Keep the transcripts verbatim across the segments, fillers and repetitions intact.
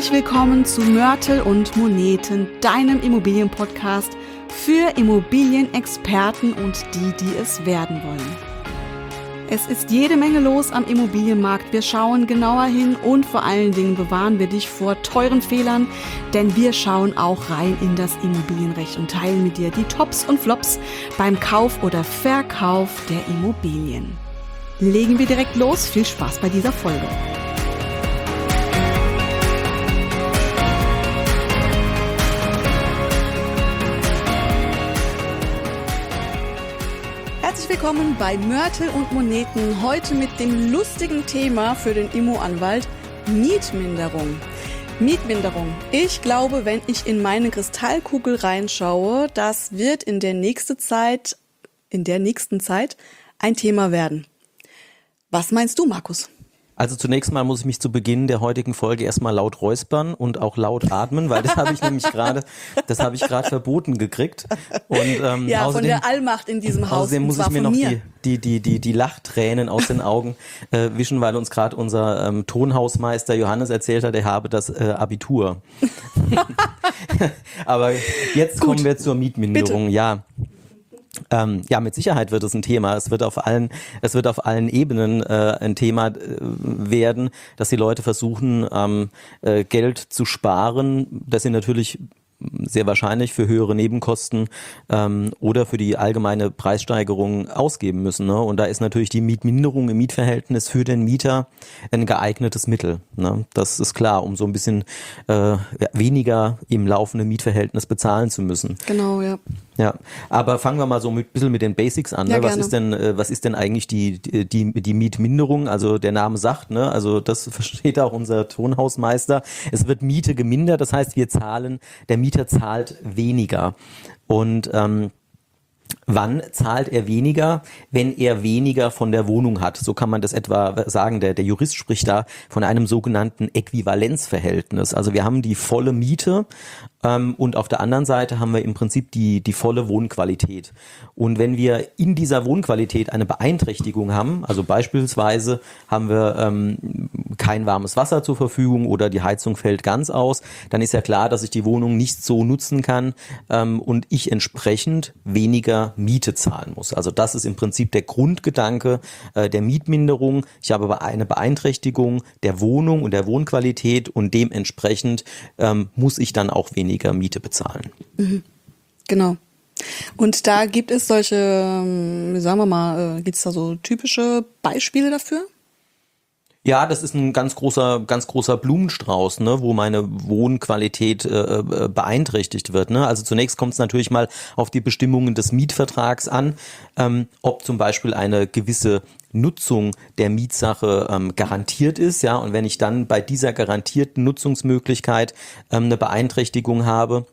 Herzlich willkommen zu Mörtel und Moneten, deinem Immobilienpodcast für Immobilienexperten und die, die es werden wollen. Es ist jede Menge los am Immobilienmarkt. Wir schauen genauer hin und vor allen Dingen bewahren wir dich vor teuren Fehlern, denn wir schauen auch rein in das Immobilienrecht und teilen mit dir die Tops und Flops beim Kauf oder Verkauf der Immobilien. Legen wir direkt los. Viel Spaß bei dieser Folge. Herzlich willkommen bei Mörtel und Moneten, heute mit dem lustigen Thema für den Immo-Anwalt, Mietminderung. Mietminderung. Ich glaube, wenn ich in meine Kristallkugel reinschaue, das wird in der nächsten Zeit, in der nächsten Zeit ein Thema werden. Was meinst du, Markus? Also zunächst mal muss ich mich zu Beginn der heutigen Folge erstmal laut räuspern und auch laut atmen, weil das habe ich nämlich gerade, das habe ich gerade verboten gekriegt. Und ähm, ja, außerdem, von der Allmacht in diesem Haus. Außerdem muss ich mir noch mir. die, die, die, die, die Lachtränen aus den Augen äh, wischen, weil uns gerade unser ähm, Tonhausmeister Johannes erzählt hat, er habe das äh, Abitur. Aber jetzt Gut. kommen wir zur Mietminderung. Bitte. Ja. Ähm, ja, mit Sicherheit wird es ein Thema. Es wird auf allen, es wird auf allen Ebenen äh, ein Thema äh, werden, dass die Leute versuchen, ähm, äh, Geld zu sparen, dass sie natürlich sehr wahrscheinlich für höhere Nebenkosten ähm, oder für die allgemeine Preissteigerung ausgeben müssen. Ne? Und da ist natürlich die Mietminderung im Mietverhältnis für den Mieter ein geeignetes Mittel. Ne? Das ist klar, um so ein bisschen äh, weniger im laufenden Mietverhältnis bezahlen zu müssen. Genau, ja. Ja, aber fangen wir mal so ein bisschen mit den Basics an. Ne? Ja, was ist denn, äh, was ist denn eigentlich die, die, die Mietminderung? Also der Name sagt, ne, also das versteht auch unser Tonhausmeister. Es wird Miete gemindert, das heißt, wir zahlen, der Mieter zahlt weniger. Und ähm, wann zahlt er weniger? Wenn er weniger von der Wohnung hat. So kann man das etwa sagen. Der, der Jurist spricht da von einem sogenannten Äquivalenzverhältnis. Also wir haben die volle Miete ähm, und auf der anderen Seite haben wir im Prinzip die, die volle Wohnqualität. Und wenn wir in dieser Wohnqualität eine Beeinträchtigung haben, also beispielsweise haben wir ähm, kein warmes Wasser zur Verfügung oder die Heizung fällt ganz aus, dann ist ja klar, dass ich die Wohnung nicht so nutzen kann ähm, und ich entsprechend weniger Miete zahlen muss. Also das ist im Prinzip der Grundgedanke äh, der Mietminderung. Ich habe aber eine Beeinträchtigung der Wohnung und der Wohnqualität und dementsprechend ähm, muss ich dann auch weniger Miete bezahlen. Mhm. Genau. Und da gibt es solche, wie sagen wir mal, äh, gibt es da so typische Beispiele dafür? Ja, das ist ein ganz großer, ganz großer Blumenstrauß, ne, wo meine Wohnqualität äh, beeinträchtigt wird. Ne? Also zunächst kommt es natürlich mal auf die Bestimmungen des Mietvertrags an, ähm, ob zum Beispiel eine gewisse Nutzung der Mietsache ähm, garantiert ist, ja, und wenn ich dann bei dieser garantierten Nutzungsmöglichkeit ähm, eine Beeinträchtigung habe,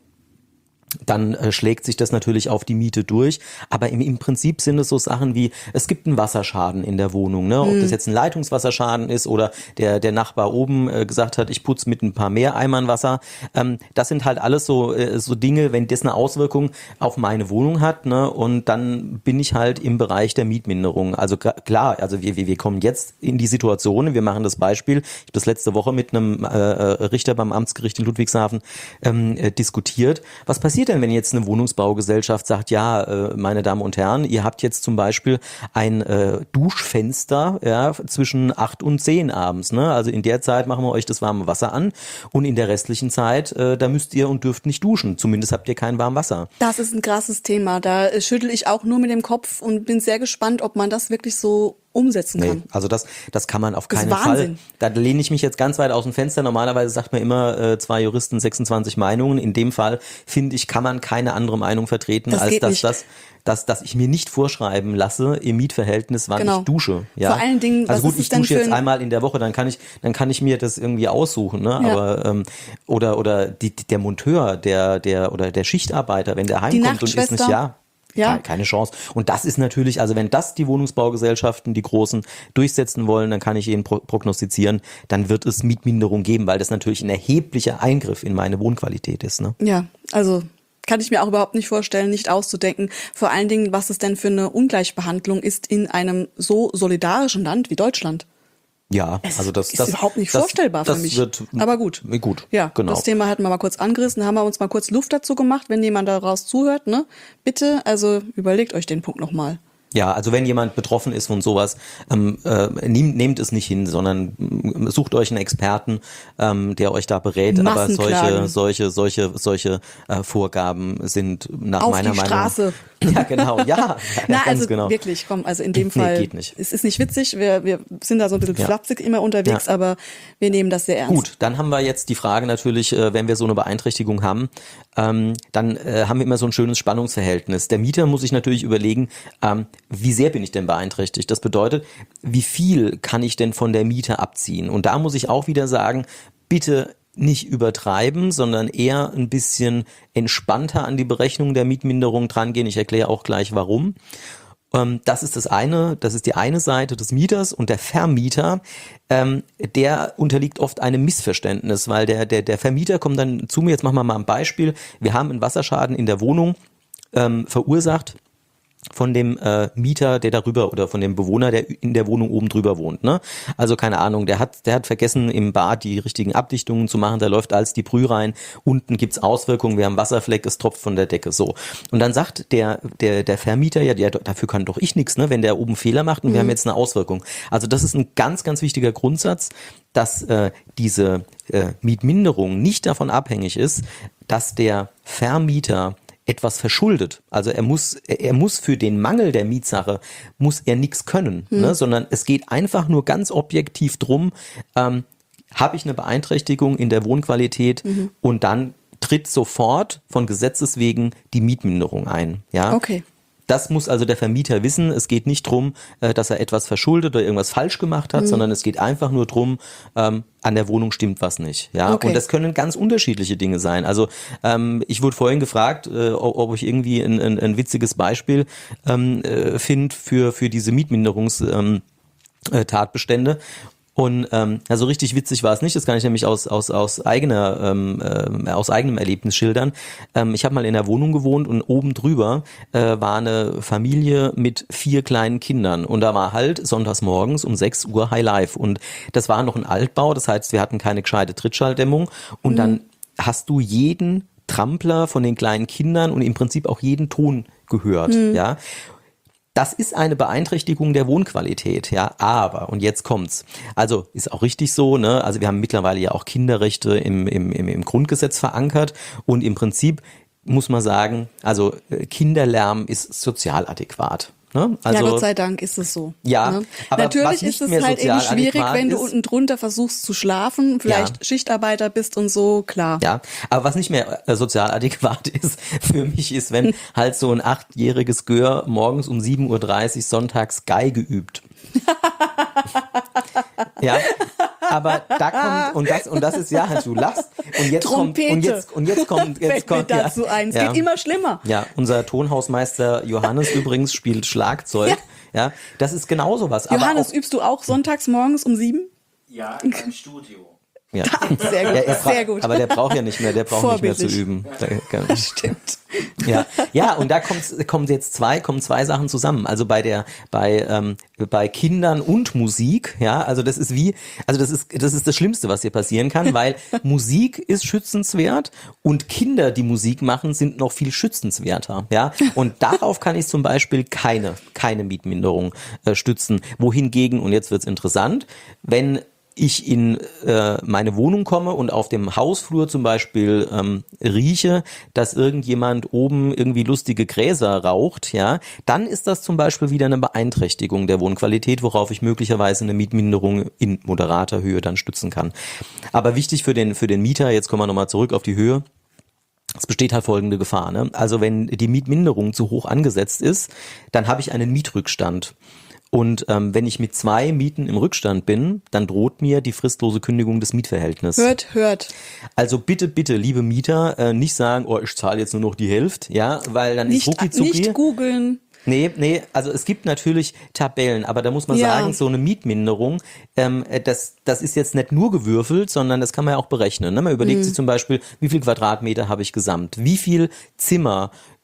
dann äh, schlägt sich das natürlich auf die Miete durch. Aber im, im Prinzip sind es so Sachen wie, es gibt einen Wasserschaden in der Wohnung, ne? Ob mhm. das jetzt ein Leitungswasserschaden ist oder der der Nachbar oben äh, gesagt hat, ich putze mit ein paar mehr Eimern Wasser. Ähm, das sind halt alles so äh, so Dinge, wenn das eine Auswirkung auf meine Wohnung hat, ne? Und dann bin ich halt im Bereich der Mietminderung. Also k- klar, also wir, wir wir kommen jetzt in die Situation, wir machen das Beispiel, ich habe das letzte Woche mit einem äh, Richter beim Amtsgericht in Ludwigshafen ähm, äh, diskutiert. Was passiert denn, wenn jetzt eine Wohnungsbaugesellschaft sagt, ja, äh, meine Damen und Herren, ihr habt jetzt zum Beispiel ein äh, Duschfenster ja, zwischen acht und zehn abends, ne? Also in der Zeit machen wir euch das warme Wasser an und in der restlichen Zeit, äh, da müsst ihr und dürft nicht duschen. Zumindest habt ihr kein warmes Wasser. Das ist ein krasses Thema. Da schüttel ich auch nur mit dem Kopf und bin sehr gespannt, ob man das wirklich so umsetzen kann. Nee, also das, das kann man auf keinen Fall. Da lehne ich mich jetzt ganz weit aus dem Fenster. Normalerweise sagt man immer, äh, zwei Juristen, sechsundzwanzig Meinungen. In dem Fall, finde ich, kann man keine andere Meinung vertreten, das als dass nicht. das dass, dass ich mir nicht vorschreiben lasse im Mietverhältnis, wann genau. ich dusche. Ja? Vor allen Dingen, also was gut, ist ich dusche denn jetzt einmal in der Woche, dann kann ich, dann kann ich mir das irgendwie aussuchen, ne? Ja. Aber ähm, oder oder die, der Monteur, der der oder der Schichtarbeiter, wenn der heimkommt und ist nicht ja. Ja. Keine Chance. Und das ist natürlich, also wenn das die Wohnungsbaugesellschaften, die Großen, durchsetzen wollen, dann kann ich Ihnen pro- prognostizieren, dann wird es Mietminderung geben, weil das natürlich ein erheblicher Eingriff in meine Wohnqualität ist. Ne? Ja, also kann ich mir auch überhaupt nicht vorstellen, nicht auszudenken. Vor allen Dingen, was es denn für eine Ungleichbehandlung ist in einem so solidarischen Land wie Deutschland. Ja, Es also das ist das, überhaupt nicht das, vorstellbar das für mich. Wird, Aber gut. Gut, Ja, genau. das Thema hatten wir mal kurz angerissen, haben wir uns mal kurz Luft dazu gemacht, wenn jemand daraus zuhört, ne? Bitte, also überlegt euch den Punkt nochmal. Ja, also wenn jemand betroffen ist von sowas, ähm, äh, nehmt, nehmt es nicht hin, sondern ähm, sucht euch einen Experten, ähm, der euch da berät. Aber solche, solche, solche, solche äh, Vorgaben sind nach Auf meiner die Meinung. Straße. Ja, genau, ja, ja Na, ganz also genau. wirklich, komm, also in dem Nee, Fall, geht nicht. es ist nicht witzig, wir, wir sind da so ein bisschen Ja. flapsig immer unterwegs, Ja. aber wir nehmen das sehr ernst. Gut, dann haben wir jetzt die Frage natürlich, äh, wenn wir so eine Beeinträchtigung haben, ähm, dann äh, haben wir immer so ein schönes Spannungsverhältnis. Der Mieter muss sich natürlich überlegen, ähm, wie sehr bin ich denn beeinträchtigt? Das bedeutet, wie viel kann ich denn von der Miete abziehen? Und da muss ich auch wieder sagen, bitte nicht übertreiben, sondern eher ein bisschen entspannter an die Berechnung der Mietminderung drangehen. Ich erkläre auch gleich warum. Ähm, das ist das eine, das ist die eine Seite des Mieters, und der Vermieter, ähm, der unterliegt oft einem Missverständnis, weil der, der, der Vermieter kommt dann zu mir, jetzt machen wir mal ein Beispiel, wir haben einen Wasserschaden in der Wohnung ähm, verursacht von dem äh, Mieter, der darüber, oder von dem Bewohner, der in der Wohnung oben drüber wohnt, ne? Also keine Ahnung, der hat der hat vergessen, im Bad die richtigen Abdichtungen zu machen, da läuft alles die Brühe rein, unten gibt's Auswirkungen, wir haben Wasserfleck, es tropft von der Decke, so. Und dann sagt der der der Vermieter, ja, ja dafür kann doch ich nichts, ne, wenn der oben Fehler macht und mhm. wir haben jetzt eine Auswirkung. Also das ist ein ganz, ganz wichtiger Grundsatz, dass äh, diese äh, Mietminderung nicht davon abhängig ist, dass der Vermieter etwas verschuldet. Also er muss, er muss für den Mangel der Mietsache, muss er nichts können, hm. ne? Sondern es geht einfach nur ganz objektiv drum, ähm, habe ich eine Beeinträchtigung in der Wohnqualität, mhm. und dann tritt sofort von Gesetzes wegen die Mietminderung ein. Ja? Okay. Das muss also der Vermieter wissen. Es geht nicht drum, dass er etwas verschuldet oder irgendwas falsch gemacht hat, mhm. sondern es geht einfach nur drum, ähm, an der Wohnung stimmt was nicht. Ja, okay. Und das können ganz unterschiedliche Dinge sein. Also ähm, ich wurde vorhin gefragt, äh, ob ich irgendwie ein, ein, ein witziges Beispiel ähm, äh, finde für für diese Mietminderungstatbestände. Ähm, äh, Und ähm, ja, so richtig witzig war es nicht. Das kann ich nämlich aus aus aus eigener ähm, äh, aus eigenem Erlebnis schildern. Ähm, ich habe mal in einer Wohnung gewohnt, und oben drüber äh, war eine Familie mit vier kleinen Kindern, und da war halt sonntags morgens um sechs Uhr High Life, und das war noch ein Altbau. Das heißt, wir hatten keine gescheite Trittschalldämmung, und mhm. dann hast du jeden Trampler von den kleinen Kindern und im Prinzip auch jeden Ton gehört. Mhm. Ja. Das ist eine Beeinträchtigung der Wohnqualität, ja, aber, und jetzt kommt's, also ist auch richtig so, ne, also wir haben mittlerweile ja auch Kinderrechte im, im, im, im Grundgesetz verankert, und im Prinzip muss man sagen, also Kinderlärm ist sozial adäquat. Ne? Also, ja, Gott sei Dank ist es so. Ja, ne? aber natürlich ist es halt eben schwierig, wenn du ist, unten drunter versuchst zu schlafen, vielleicht ja. Schichtarbeiter bist und so, klar. Ja, aber was nicht mehr äh, sozial adäquat ist für mich, ist, wenn halt so ein achtjähriges Gör morgens um sieben Uhr dreißig sonntags Geige übt. Ja, aber da kommt, und das, und das ist, ja, du lachst, und jetzt Trompete. kommt, und jetzt, und jetzt kommt, jetzt Fällt kommt, mir dazu ja, ein. Es ja. geht immer schlimmer. Ja, unser Tonhausmeister Johannes übrigens spielt Schlagzeug. Ja, ja, das ist genauso was. Johannes, aber auch, übst du auch sonntags morgens um sieben? Ja, in meinem Studio. Ja. Sehr gut, ja, sehr gut. Aber der braucht ja nicht mehr, der braucht nicht mehr zu üben. Ja. Stimmt. Ja, ja, und da kommt, kommen jetzt zwei, kommen zwei Sachen zusammen. Also bei der, bei, ähm, bei Kindern und Musik, ja, also das ist wie, also das ist, das ist das Schlimmste, was hier passieren kann, weil Musik ist schützenswert, und Kinder, die Musik machen, sind noch viel schützenswerter, ja. Und darauf kann ich zum Beispiel keine, keine Mietminderung äh, stützen. Wohingegen, und jetzt wird's interessant, wenn ich in äh, meine Wohnung komme und auf dem Hausflur zum Beispiel ähm, rieche, dass irgendjemand oben irgendwie lustige Gräser raucht, ja, dann ist das zum Beispiel wieder eine Beeinträchtigung der Wohnqualität, worauf ich möglicherweise eine Mietminderung in moderater Höhe dann stützen kann. Aber wichtig für den für den Mieter, jetzt kommen wir nochmal zurück auf die Höhe. Es besteht halt folgende Gefahr, ne? Also wenn die Mietminderung zu hoch angesetzt ist, dann habe ich einen Mietrückstand. Und ähm, wenn ich mit zwei Mieten im Rückstand bin, dann droht mir die fristlose Kündigung des Mietverhältnisses. Hört, hört. Also bitte, bitte, liebe Mieter, äh, nicht sagen, oh, ich zahle jetzt nur noch die Hälfte, ja, weil dann nicht, ist rucki-zucki. Nicht googeln. Nee, nee, also es gibt natürlich Tabellen, aber da muss man ja. sagen, so eine Mietminderung, ähm, das, das ist jetzt nicht nur gewürfelt, sondern das kann man ja auch berechnen. Ne? Man überlegt mhm. sich zum Beispiel, wie viel Quadratmeter habe ich gesamt, wie viel Zimmer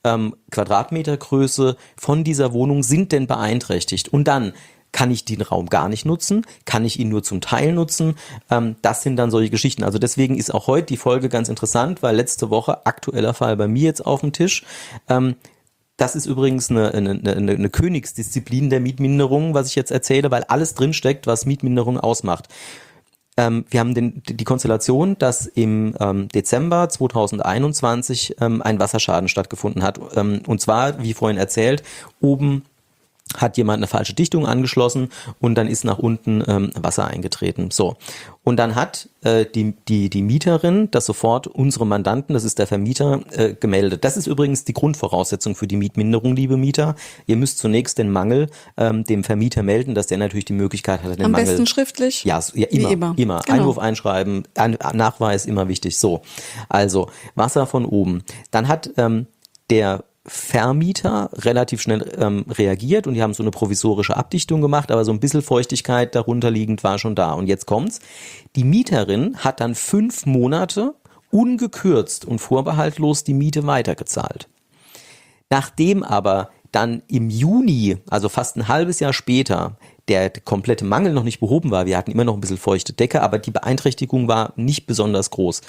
ähm, Quadratmetergröße von dieser Wohnung sind denn beeinträchtigt? Und dann kann ich den Raum gar nicht nutzen? Kann ich ihn nur zum Teil nutzen? Ähm, das sind dann solche Geschichten. Also deswegen ist auch heute die Folge ganz interessant, weil letzte Woche, aktueller Fall bei mir jetzt auf dem Tisch, ähm, das ist übrigens eine, eine, eine, eine Königsdisziplin der Mietminderung, was ich jetzt erzähle, weil alles drinsteckt, was Mietminderung ausmacht. Ähm, wir haben den, die Konstellation, dass im ähm, Dezember zweitausendeinundzwanzig ähm, ein Wasserschaden stattgefunden hat. Ähm, und zwar, wie vorhin erzählt, oben hat jemand eine falsche Dichtung angeschlossen und dann ist nach unten ähm, Wasser eingetreten. So. Und dann hat äh, die, die, die Mieterin das sofort unsere Mandanten, das ist der Vermieter, äh, gemeldet. Das ist übrigens die Grundvoraussetzung für die Mietminderung, liebe Mieter. Ihr müsst zunächst den Mangel ähm, dem Vermieter melden, dass der natürlich die Möglichkeit hat, den Am Mangel... besten schriftlich? Ja, ja immer, Wie immer. immer. Genau. Einwurf einschreiben, ein, Nachweis, immer wichtig. So, also Wasser von oben. Dann hat ähm, der Vermieter relativ schnell ähm, reagiert und die haben so eine provisorische Abdichtung gemacht, aber so ein bisschen Feuchtigkeit darunter liegend war schon da. Und jetzt kommt's. Die Mieterin hat dann fünf Monate ungekürzt und vorbehaltlos die Miete weitergezahlt. Nachdem aber dann im Juni, also fast ein halbes Jahr später, der komplette Mangel noch nicht behoben war, wir hatten immer noch ein bisschen feuchte Decke, aber die Beeinträchtigung war nicht besonders groß,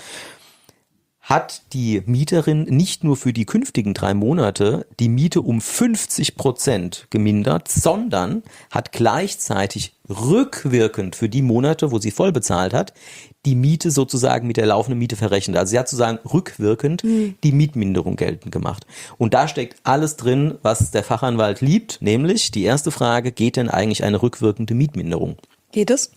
hat die Mieterin nicht nur für die künftigen drei Monate die Miete um fünfzig Prozent gemindert, sondern hat gleichzeitig rückwirkend für die Monate, wo sie voll bezahlt hat, die Miete sozusagen mit der laufenden Miete verrechnet. Also sie hat sozusagen rückwirkend mhm. die Mietminderung geltend gemacht. Und da steckt alles drin, was der Fachanwalt liebt, nämlich die erste Frage, geht denn eigentlich eine rückwirkende Mietminderung? Geht es?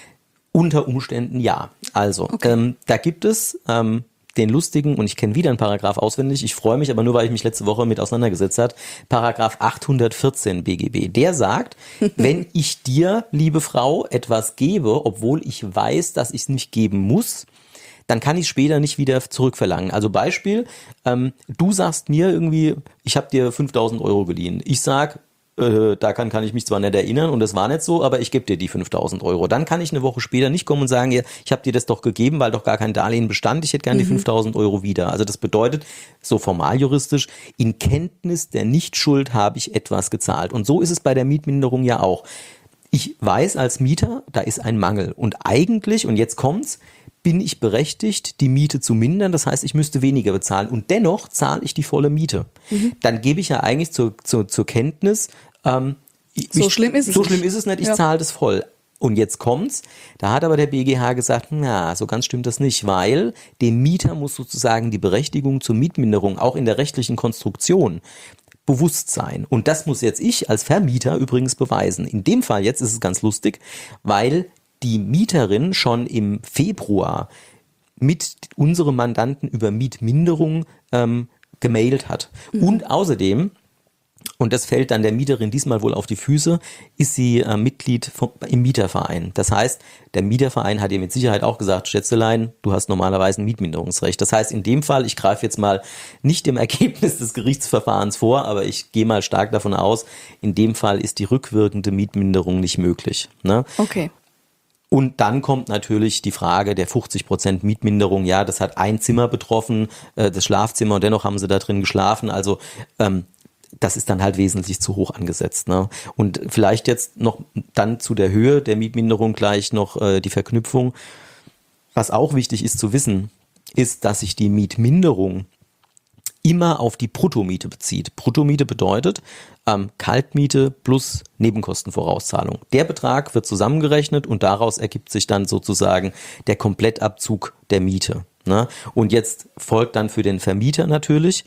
Unter Umständen ja. Also okay. ähm, da gibt es... Ähm, den lustigen, und ich kenne wieder einen Paragraph auswendig, ich freue mich aber nur, weil ich mich letzte Woche mit auseinandergesetzt habe, Paragraph achthundertvierzehn B G B. Der sagt, wenn ich dir, liebe Frau, etwas gebe, obwohl ich weiß, dass ich es nicht geben muss, dann kann ich später nicht wieder zurückverlangen. Also Beispiel, ähm, du sagst mir irgendwie, ich habe dir fünftausend Euro geliehen. Ich sag, Äh, da kann, kann ich mich zwar nicht erinnern und das war nicht so, aber ich gebe dir die fünftausend Euro. Dann kann ich eine Woche später nicht kommen und sagen, ich habe dir das doch gegeben, weil doch gar kein Darlehen bestand, ich hätte gerne mhm. die fünftausend Euro wieder. Also das bedeutet, so formal juristisch, in Kenntnis der Nichtschuld habe ich etwas gezahlt. Und so ist es bei der Mietminderung ja auch. Ich weiß als Mieter, da ist ein Mangel. Und eigentlich, und jetzt kommt's, bin ich berechtigt, die Miete zu mindern. Das heißt, ich müsste weniger bezahlen. Und dennoch zahle ich die volle Miete. Mhm. Dann gebe ich ja eigentlich zur, zur, zur Kenntnis, ähm, so ich, schlimm ist es so nicht. schlimm ist es nicht, ich ja. zahle das voll. Und jetzt kommt's, da hat aber der B G H gesagt, na, so ganz stimmt das nicht, weil dem Mieter muss sozusagen die Berechtigung zur Mietminderung auch in der rechtlichen Konstruktion bewusst sein. Und das muss jetzt ich als Vermieter übrigens beweisen. In dem Fall jetzt ist es ganz lustig, weil die Mieterin schon im Februar mit unserem Mandanten über Mietminderung ähm, gemailt hat. Mhm. Und außerdem, und das fällt dann der Mieterin diesmal wohl auf die Füße, ist sie äh, Mitglied vom, im Mieterverein. Das heißt, der Mieterverein hat ihr mit Sicherheit auch gesagt, Schätzelein, du hast normalerweise ein Mietminderungsrecht. Das heißt, in dem Fall, ich greife jetzt mal nicht dem Ergebnis des Gerichtsverfahrens vor, aber ich gehe mal stark davon aus, in dem Fall ist die rückwirkende Mietminderung nicht möglich. Ne? Okay. Und dann kommt natürlich die Frage der fünfzig Prozent Mietminderung. Ja, das hat ein Zimmer betroffen, äh, das Schlafzimmer, und dennoch haben sie da drin geschlafen. Also ähm, das ist dann halt wesentlich zu hoch angesetzt. Ne? Und vielleicht jetzt noch dann zu der Höhe der Mietminderung gleich noch äh, die Verknüpfung. Was auch wichtig ist zu wissen, ist, dass sich die Mietminderung immer auf die Bruttomiete bezieht. Bruttomiete bedeutet ähm, Kaltmiete plus Nebenkostenvorauszahlung. Der Betrag wird zusammengerechnet und daraus ergibt sich dann sozusagen der Komplettabzug der Miete. Ne? Und jetzt folgt dann für den Vermieter natürlich,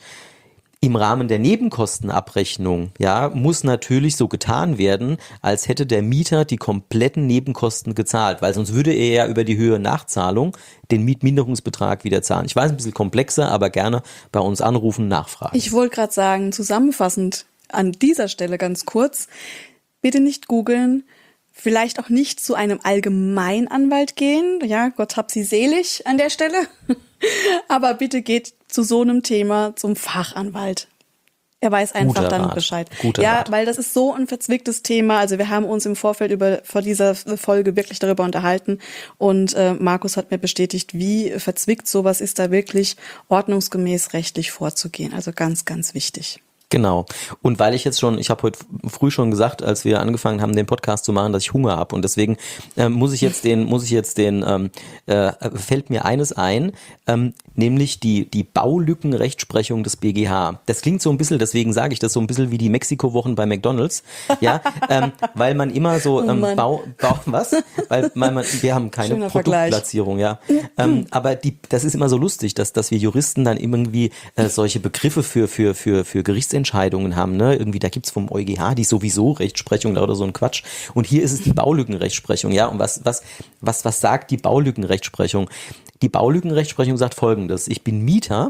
im Rahmen der Nebenkostenabrechnung, ja, muss natürlich so getan werden, als hätte der Mieter die kompletten Nebenkosten gezahlt, weil sonst würde er ja über die Höhe Nachzahlung den Mietminderungsbetrag wieder zahlen. Ich weiß, ein bisschen komplexer, aber gerne bei uns anrufen, nachfragen. Ich wollte gerade sagen, zusammenfassend an dieser Stelle ganz kurz, bitte nicht googeln, vielleicht auch nicht zu einem Allgemeinanwalt gehen, ja, Gott hab sie selig an der Stelle, aber bitte geht zu so einem Thema zum Fachanwalt. Er weiß einfach Guter dann Rat. Bescheid. Guter ja, Rat. weil das ist so ein verzwicktes Thema. Also wir haben uns im Vorfeld über vor dieser Folge wirklich darüber unterhalten und äh, Markus hat mir bestätigt, wie verzwickt sowas ist, da wirklich ordnungsgemäß rechtlich vorzugehen. Also ganz, ganz wichtig. Genau. Und weil ich jetzt schon, ich habe heute früh schon gesagt, als wir angefangen haben, den Podcast zu machen, dass ich Hunger habe und deswegen äh, muss ich jetzt den, muss ich jetzt den, ähm, äh, fällt mir eines ein, ähm, nämlich die die Baulückenrechtsprechung des B G H. Das klingt so ein bisschen, deswegen sage ich das so ein bisschen wie die Mexiko-Wochen bei McDonald's, ja, ähm, weil man immer so ähm, Oh Bau, Bau, was? Weil man, man, wir haben keine Schöner Vergleich. Produktplatzierung, ja. ähm, aber die, das ist immer so lustig, dass dass wir Juristen dann irgendwie äh, solche Begriffe für für für für Gerichtsentscheidungen haben, ne? Irgendwie, da gibt's vom EuGH die sowieso Rechtsprechung oder so ein Quatsch. Und hier ist es die Baulückenrechtsprechung, ja. Und was, was, was, was sagt die Baulückenrechtsprechung? Die Baulückenrechtsprechung sagt Folgendes: Ich bin Mieter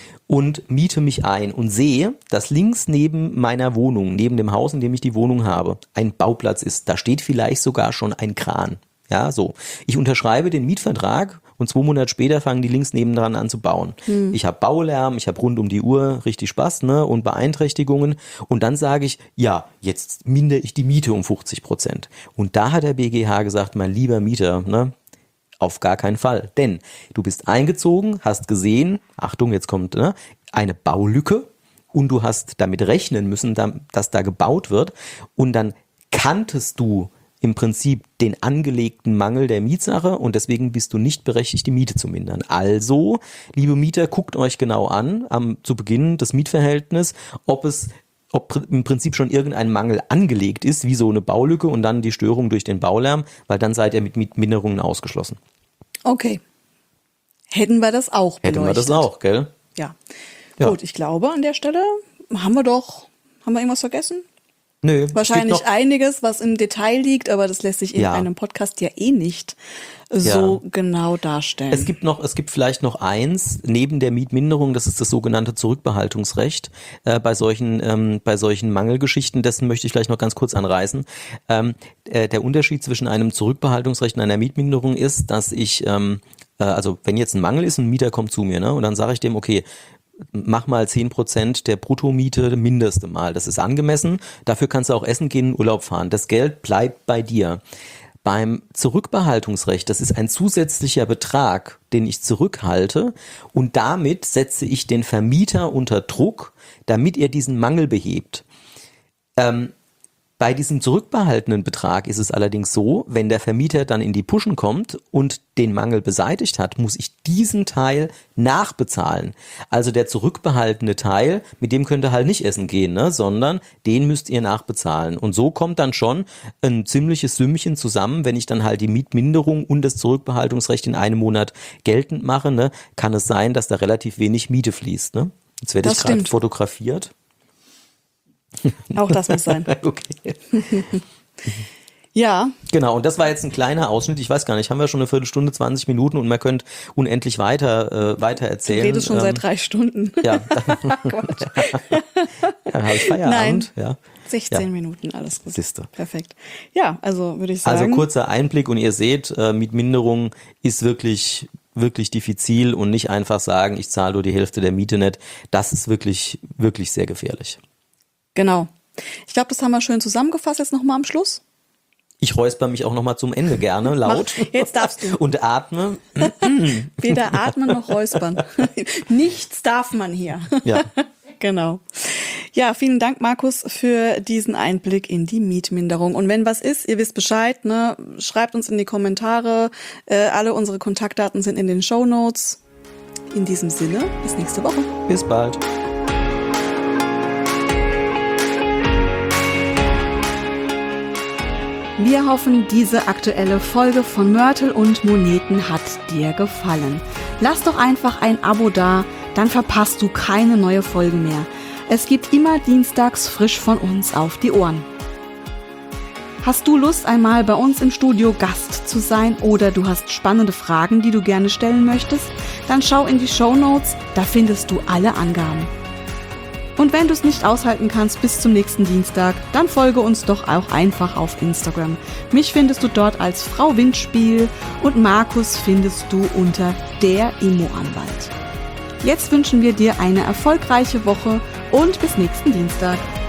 und miete mich ein und sehe, dass links neben meiner Wohnung, neben dem Haus, in dem ich die Wohnung habe, ein Bauplatz ist. Da steht vielleicht sogar schon ein Kran. Ja, so. Ich unterschreibe den Mietvertrag und zwei Monate später fangen die links nebendran an zu bauen. Hm. Ich habe Baulärm, ich habe rund um die Uhr richtig Spaß, ne, und Beeinträchtigungen. Und dann sage ich, ja, jetzt mindere ich die Miete um fünfzig Prozent. Und da hat der B G H gesagt, mein lieber Mieter, ne, auf gar keinen Fall. Denn du bist eingezogen, hast gesehen, Achtung, jetzt kommt, ne, eine Baulücke und du hast damit rechnen müssen, dass da gebaut wird. Und dann kanntest du im Prinzip den angelegten Mangel der Mietsache und deswegen bist du nicht berechtigt, die Miete zu mindern. Also, liebe Mieter, guckt euch genau an, am, zu Beginn des Mietverhältnisses, ob es ob im Prinzip schon irgendein Mangel angelegt ist, wie so eine Baulücke und dann die Störung durch den Baulärm, weil dann seid ihr mit Mietminderungen ausgeschlossen. Okay. Hätten wir das auch beleuchtet. Hätten wir das auch, gell? Ja. Ja. Gut, ich glaube, an der Stelle haben wir doch, haben wir irgendwas vergessen? Nö. Wahrscheinlich einiges, was im Detail liegt, aber das lässt sich in Ja. einem Podcast ja eh nicht so Ja. genau darstellen. Es gibt noch, es gibt vielleicht noch eins neben der Mietminderung, das ist das sogenannte Zurückbehaltungsrecht äh, bei solchen ähm, bei solchen Mangelgeschichten. Dessen möchte ich vielleicht noch ganz kurz anreißen. Ähm, äh, der Unterschied zwischen einem Zurückbehaltungsrecht und einer Mietminderung ist, dass ich ähm, äh, also wenn jetzt ein Mangel ist, ein Mieter kommt zu mir, ne, und dann sage ich dem, okay, mach mal zehn Prozent der Bruttomiete mindeste Mal. Das ist angemessen. Dafür kannst du auch essen gehen, in Urlaub fahren. Das Geld bleibt bei dir. Beim Zurückbehaltungsrecht, das ist ein zusätzlicher Betrag, den ich zurückhalte und damit setze ich den Vermieter unter Druck, damit er diesen Mangel behebt. Ähm, Bei diesem zurückbehaltenen Betrag ist es allerdings so, wenn der Vermieter dann in die Puschen kommt und den Mangel beseitigt hat, muss ich diesen Teil nachbezahlen. Also der zurückbehaltene Teil, mit dem könnt ihr halt nicht essen gehen, ne, sondern den müsst ihr nachbezahlen. Und so kommt dann schon ein ziemliches Sümmchen zusammen, wenn ich dann halt die Mietminderung und das Zurückbehaltungsrecht in einem Monat geltend mache, ne, kann es sein, dass da relativ wenig Miete fließt. Ne? Jetzt werde ich gerade fotografiert. Auch das muss sein. Okay. Ja. Genau, und das war jetzt ein kleiner Ausschnitt. Ich weiß gar nicht, haben wir schon eine Viertelstunde, zwanzig Minuten und man könnte unendlich weiter, äh, weiter erzählen. Du redest schon ähm, seit drei Stunden. Ja. Dann habe ich Feierabend. Nein. Ja. sechzehn Ja. Minuten, alles gut. Siehste. Perfekt. Ja, also würde ich sagen. Also kurzer Einblick und ihr seht, äh, Mietminderung ist wirklich wirklich diffizil und nicht einfach sagen, ich zahle nur die Hälfte der Miete nicht. Das ist wirklich, wirklich sehr gefährlich. Genau. Ich glaube, das haben wir schön zusammengefasst jetzt nochmal am Schluss. Ich räusper mich auch nochmal zum Ende gerne, laut. Mach, jetzt darfst du. Und atme. Weder atmen noch räuspern. Nichts darf man hier. Ja. Genau. Ja, vielen Dank, Markus, für diesen Einblick in die Mietminderung. Und wenn was ist, ihr wisst Bescheid, ne? Schreibt uns in die Kommentare. Äh, alle unsere Kontaktdaten sind in den Shownotes. In diesem Sinne, bis nächste Woche. Bis bald. Wir hoffen, diese aktuelle Folge von Mörtel und Moneten hat dir gefallen. Lass doch einfach ein Abo da, dann verpasst du keine neue Folge mehr. Es gibt immer dienstags frisch von uns auf die Ohren. Hast du Lust, einmal bei uns im Studio Gast zu sein oder du hast spannende Fragen, die du gerne stellen möchtest? Dann schau in die Shownotes, da findest du alle Angaben. Und wenn du es nicht aushalten kannst bis zum nächsten Dienstag, dann folge uns doch auch einfach auf Instagram. Mich findest du dort als Frau Windspiel und Markus findest du unter der Immo-Anwalt. Jetzt wünschen wir dir eine erfolgreiche Woche und bis nächsten Dienstag.